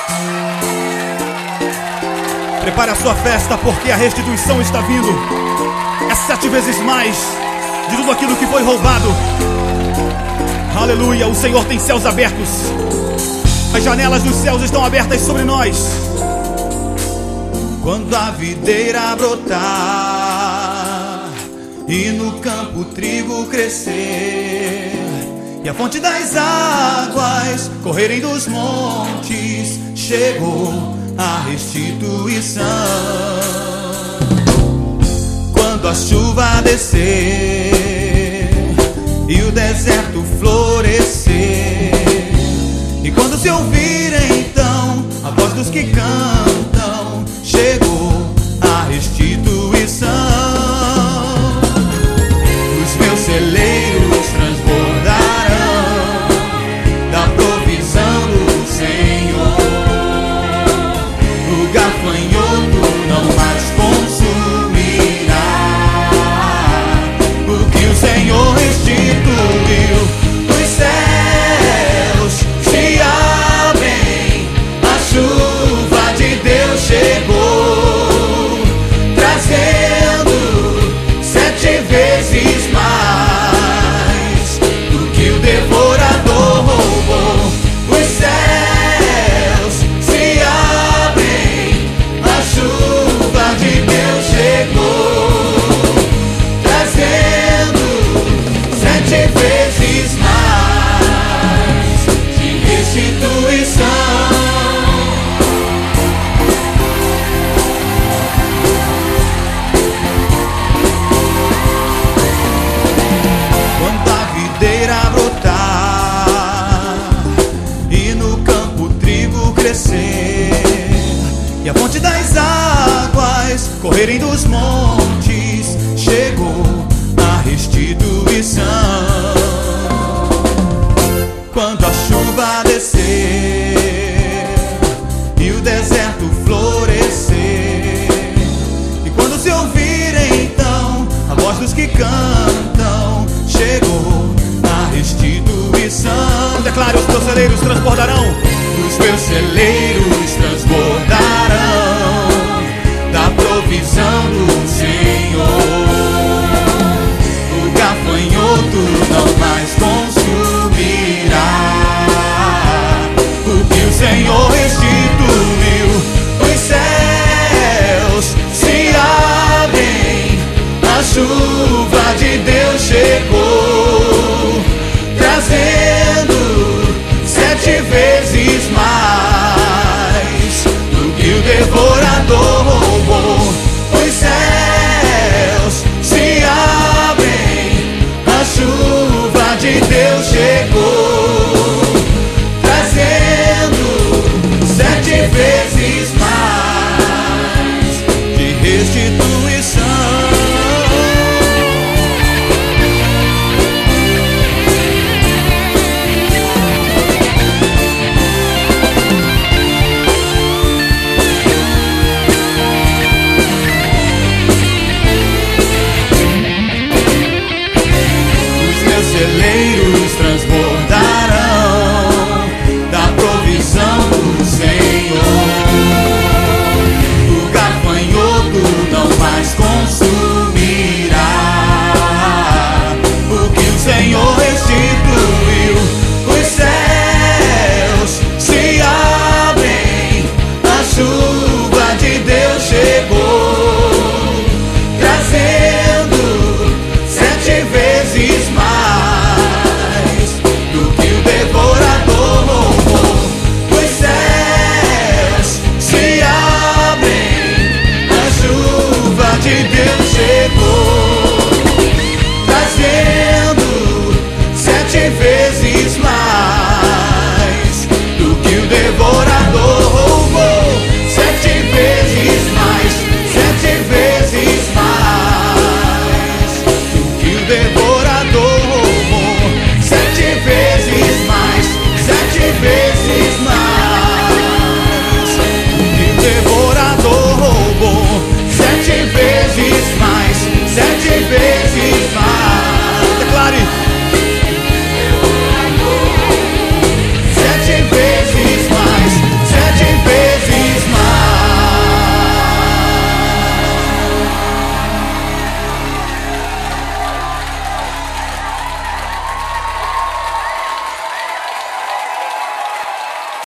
Prepare a sua festa, porque a restituição está vindo. É 7 vezes mais de tudo aquilo que foi roubado. Aleluia, o Senhor tem céus abertos. As janelas dos céus estão abertas sobre nós. Quando a videira brotar e no campo o trigo crescer, e a fonte das águas correrem dos montes, chegou a restituição. Quando a chuva descer e o deserto florescer, e quando se ouvir então a voz dos que cantam, chegou a restituição. Os meus celeiros transbordarão da provisão do Senhor. O gafanhoto não mais consumirá o que o Senhor restituiu. Os céus se abrem, a chuva de Deus chegou, trazendo 7 vezes mais do que o devorador roubou. Os céus se abrem, a chuva de Deus chegou, trazendo 7 vezes mais de restituição. Quando a videira brotar e no campo o trigo crescer, e a fonte das águas correrem dos montes, chegou a restituição. Quando a chuva descer e o deserto florescer, e quando se ouvir então a voz dos que cantam, chegou a restituição. Declare: os meus celeiros transbordarão. Os meus celeiros transbordarão da provisão do Senhor. O gafanhoto não mais consumirá o que o Senhor restituiu. Os céus se abrem, a chuva de Deus chegou, trazendo 7 vezes mais do que o devorador